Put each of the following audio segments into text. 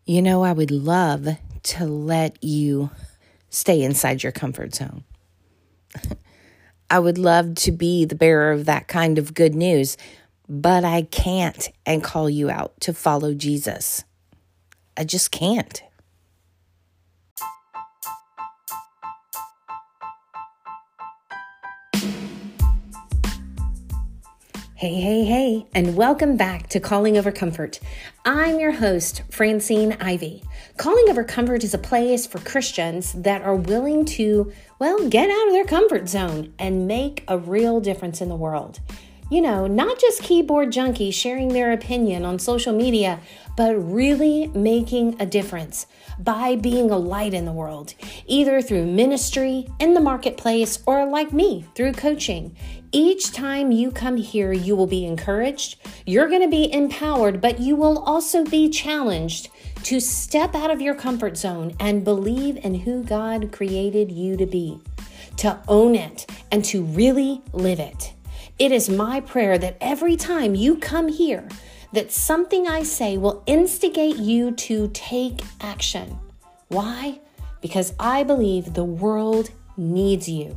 I would love to let you stay inside your comfort zone. I would love to be the bearer of that kind of good news, but I can't and call you out to follow Jesus. I just can't. Hey, and welcome back to Calling Over Comfort. I'm your host, Francine Ivy. Calling Over Comfort is a place for Christians that are willing to, get out of their comfort zone and make a real difference in the world. Not just keyboard junkies sharing their opinion on social media, but really making a difference by being a light in the world, either through ministry, in the marketplace, or like me, through coaching. Each time you come here, you will be encouraged, you're going to be empowered, but you will also be challenged to step out of your comfort zone and believe in who God created you to be, to own it, and to really live it. It is my prayer that every time you come here, that something I say will instigate you to take action. Why? Because I believe the world needs you.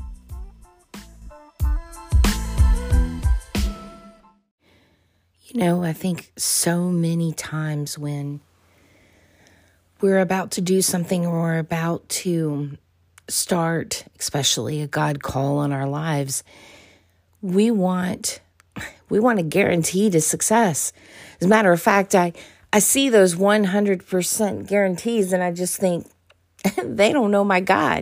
I think so many times when we're about to do something or we're about to start, especially a God call on our lives, we want a guarantee to success. As a matter of fact, I see those 100% guarantees and I just think, they don't know my God.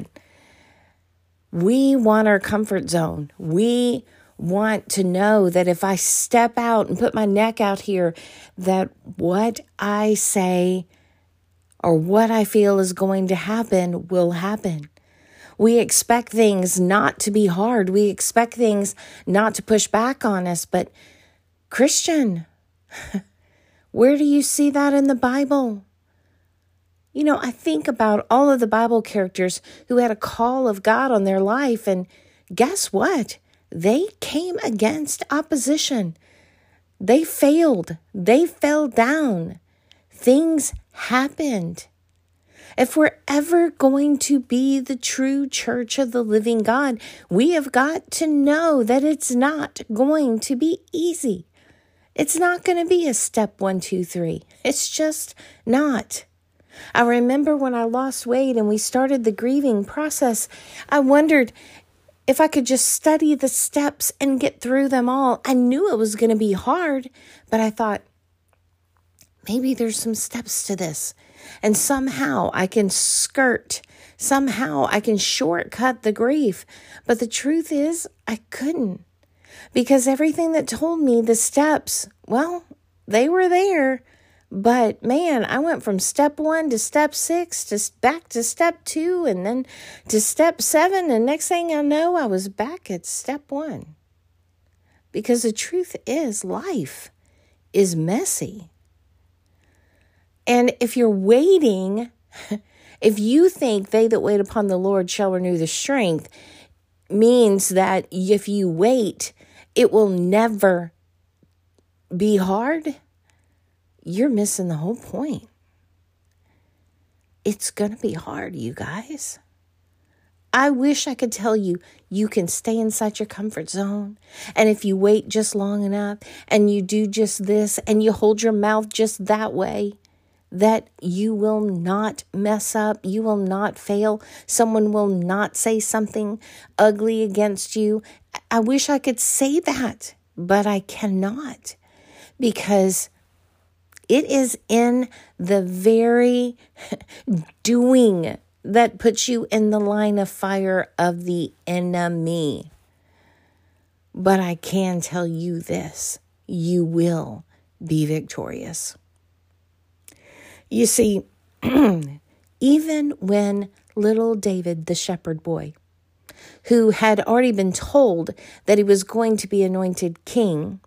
We want our comfort zone. We want to know that if I step out and put my neck out here, that what I say or what I feel is going to happen will happen. We expect things not to be hard. We expect things not to push back on us. But Christian, where do you see that in the Bible? I think about all of the Bible characters who had a call of God on their life. And guess what? They came against opposition. They failed. They fell down. Things happened. If we're ever going to be the true church of the living God, we have got to know that it's not going to be easy. It's not going to be a step 1, 2, 3. It's just not. I remember when I lost weight and we started the grieving process, I wondered if I could just study the steps and get through them all. I knew it was going to be hard, but I thought, maybe there's some steps to this. And somehow I can somehow I can shortcut the grief. But the truth is, I couldn't. Because everything that told me the steps, they were there. But man, I went from step 1 to step 6 to back to step 2 and then to step 7. And next thing I know, I was back at step 1. Because the truth is, life is messy. And if you're waiting, if you think they that wait upon the Lord shall renew their strength, means that if you wait, it will never be hard, you're missing the whole point. It's going to be hard, you guys. I wish I could tell you, you can stay inside your comfort zone. And if you wait just long enough and you do just this and you hold your mouth just that way, that you will not mess up. You will not fail. Someone will not say something ugly against you. I wish I could say that, but I cannot, because it is in the very doing that puts you in the line of fire of the enemy. But I can tell you this, you will be victorious. You see, even when little David, the shepherd boy, who had already been told that he was going to be anointed king,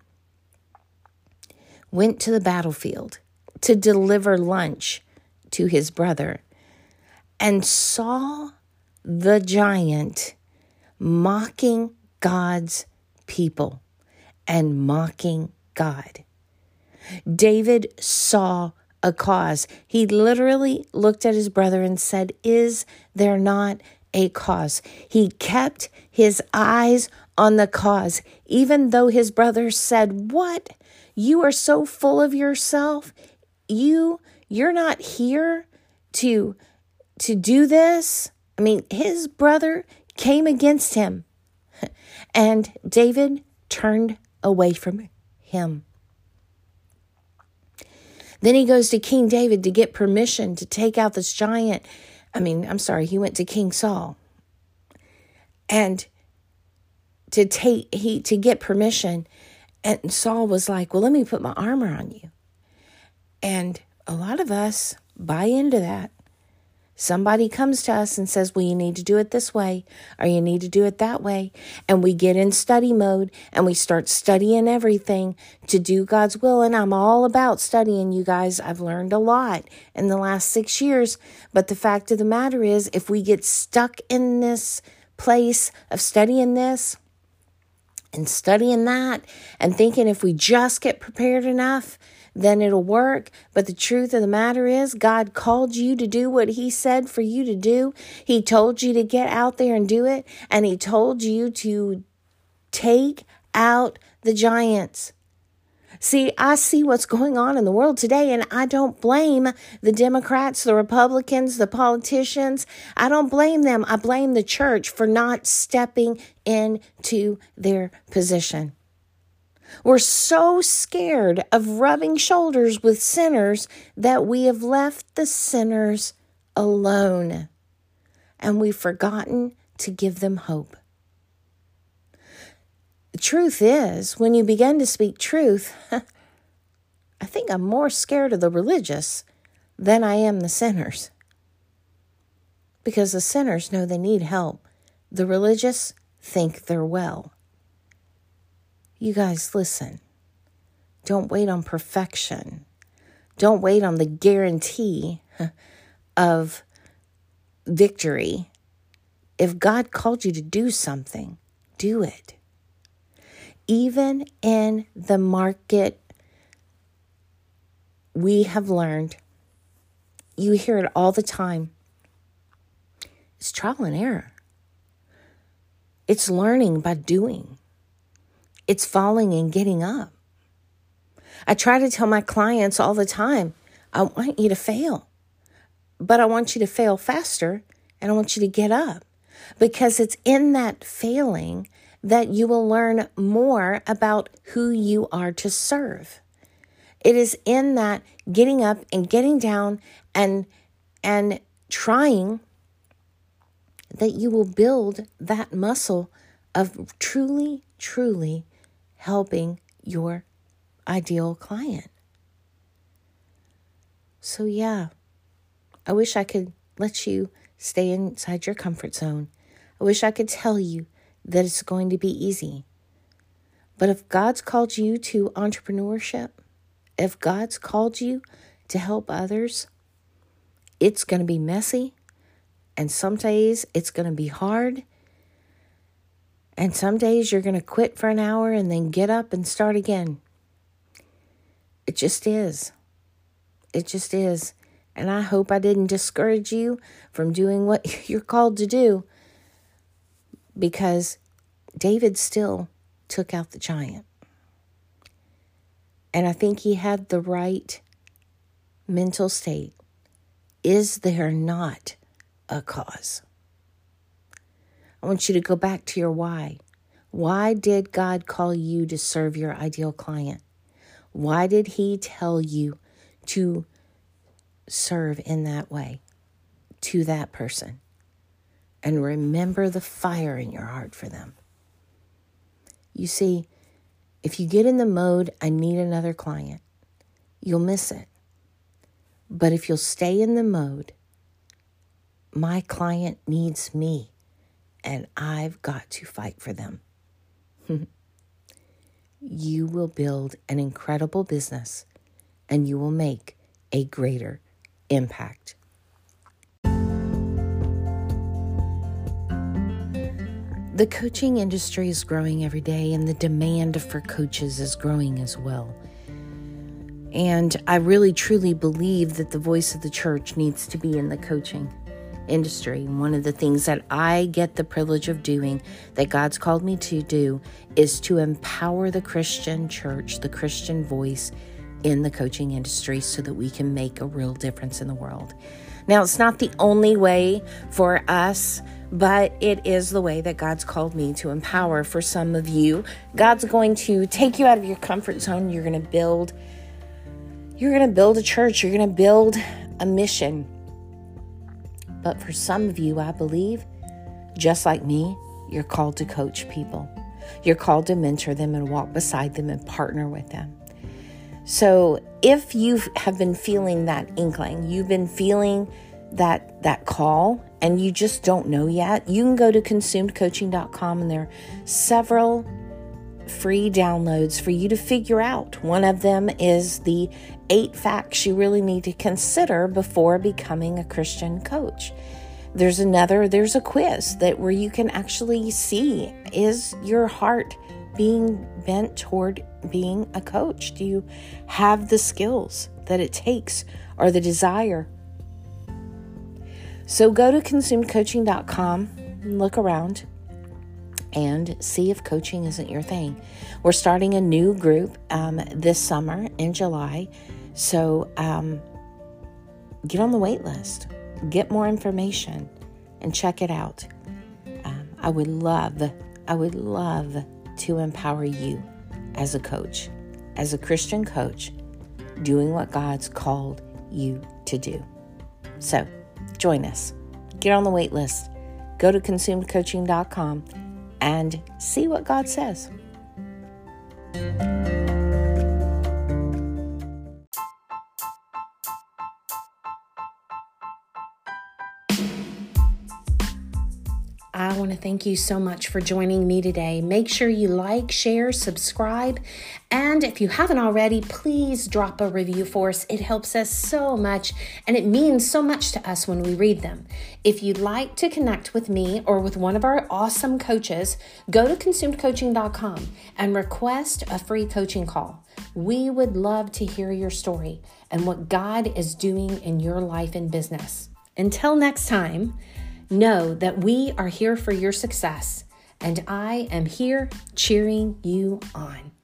went to the battlefield to deliver lunch to his brother and saw the giant mocking God's people and mocking God. David saw a cause. He literally looked at his brother and said, is there not a cause? He kept his eyes on the cause, even though his brother said, what? You are so full of yourself. You're not here to do this. I mean, his brother came against him, and David turned away from him. Then he goes to King David to get permission to take out this giant. He went to King Saul. And to get permission. And Saul was like, well, let me put my armor on you. And a lot of us buy into that. Somebody comes to us and says, well, you need to do it this way, or you need to do it that way. And we get in study mode and we start studying everything to do God's will. And I'm all about studying, you guys. I've learned a lot in the last 6 years. But the fact of the matter is, if we get stuck in this place of studying this and studying that and thinking if we just get prepared enough, then it'll work. But the truth of the matter is, God called you to do what he said for you to do. He told you to get out there and do it. And he told you to take out the giants. See, I see what's going on in the world today, and I don't blame the Democrats, the Republicans, the politicians. I don't blame them. I blame the church for not stepping into their position. We're so scared of rubbing shoulders with sinners that we have left the sinners alone, and we've forgotten to give them hope. The truth is, when you begin to speak truth, I think I'm more scared of the religious than I am the sinners. Because the sinners know they need help. The religious think they're well. You guys, listen. Don't wait on perfection. Don't wait on the guarantee of victory. If God called you to do something, do it. Even in the market, we have learned, you hear it all the time, it's trial and error. It's learning by doing. It's falling and getting up. I try to tell my clients all the time, I want you to fail, but I want you to fail faster, and I want you to get up, because it's in that failing that you will learn more about who you are to serve. It is in that getting up and getting down and trying that you will build that muscle of truly, truly helping your ideal client. So yeah, I wish I could let you stay inside your comfort zone. I wish I could tell you that it's going to be easy. But if God's called you to entrepreneurship, if God's called you to help others, it's going to be messy. And some days it's going to be hard. And some days you're going to quit for an hour and then get up and start again. It just is. It just is. And I hope I didn't discourage you from doing what you're called to do. Because David still took out the giant. And I think he had the right mental state. Is there not a cause? I want you to go back to your why. Why did God call you to serve your ideal client? Why did he tell you to serve in that way to that person? And remember the fire in your heart for them. You see, if you get in the mode, I need another client, you'll miss it. But if you'll stay in the mode, my client needs me, and I've got to fight for them. You will build an incredible business, and you will make a greater impact. The coaching industry is growing every day, and the demand for coaches is growing as well. And I really, truly believe that the voice of the church needs to be in the coaching industry. One of the things that I get the privilege of doing, that God's called me to do, is to empower the Christian church, the Christian voice in the coaching industry, so that we can make a real difference in the world. Now, it's not the only way for us, but it is the way that God's called me to empower. For some of you, God's going to take you out of your comfort zone. You're going to build a church. You're going to build a mission. But for some of you, I believe, just like me, you're called to coach people. You're called to mentor them and walk beside them and partner with them. So if you have been feeling that inkling, you've been feeling that call, and you just don't know yet, you can go to consumedcoaching.com, and there are several free downloads for you to figure out. One of them is the 8 facts you really need to consider before becoming a Christian coach. There's a quiz where you can actually see, is your heart being bent toward being a coach? Do you have the skills that it takes, or the desire? So go to consumedcoaching.com, look around, and see if coaching isn't your thing. We're starting a new group this summer in July. So get on the wait list, get more information, and check it out. I would love to empower you as a coach, as a Christian coach, doing what God's called you to do. So join us. Get on the wait list. Go to consumedcoaching.com and see what God says. I want to thank you so much for joining me today. Make sure you like, share, subscribe, and if you haven't already, please drop a review for us. It helps us so much, and it means so much to us when we read them. If you'd like to connect with me or with one of our awesome coaches, go to consumedcoaching.com and request a free coaching call. We would love to hear your story and what God is doing in your life and business. Until next time, know that we are here for your success, and I am here cheering you on.